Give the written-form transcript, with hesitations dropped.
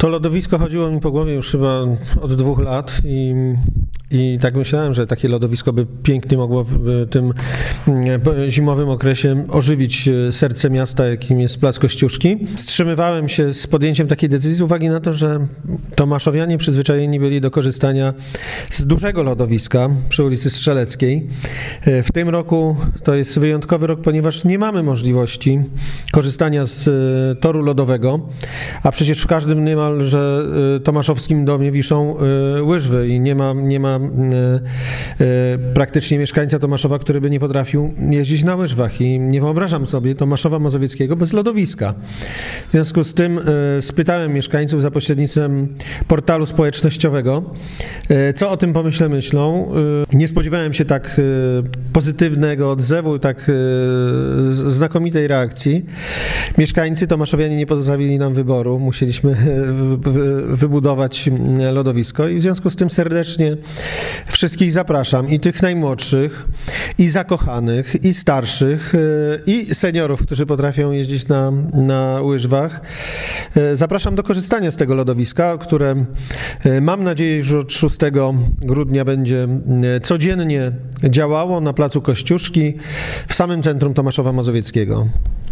To lodowisko chodziło mi po głowie już chyba od 2 lat i tak myślałem, że takie lodowisko by pięknie mogło w tym zimowym okresie ożywić serce miasta, jakim jest Plac Kościuszki. Wstrzymywałem się z podjęciem takiej decyzji z uwagi na to, że tomaszowianie przyzwyczajeni byli do korzystania z dużego lodowiska przy ulicy Strzeleckiej. W tym roku to jest wyjątkowy rok, ponieważ nie mamy możliwości korzystania z toru lodowego, a przecież w każdym niemalże tomaszowskim domie wiszą łyżwy i nie ma praktycznie mieszkańca Tomaszowa, który by nie potrafił jeździć na łyżwach i nie wyobrażam sobie Tomaszowa Mazowieckiego bez lodowiska. W związku z tym spytałem mieszkańców za pośrednictwem portalu społecznościowego, co o tym pomyśle myślą. Nie spodziewałem się tak pozytywnego odzewu, tak znakomitej reakcji. Mieszkańcy tomaszowianie nie pozostawili nam wyboru, musieliśmy wybudować lodowisko i w związku z tym serdecznie wszystkich zapraszam, i tych najmłodszych, i zakochanych, i starszych, i seniorów, którzy potrafią jeździć na łyżwach. Zapraszam do korzystania z tego lodowiska, które mam nadzieję, że od 6 grudnia będzie codziennie działało na Placu Kościuszki w samym centrum Tomaszowa Mazowieckiego.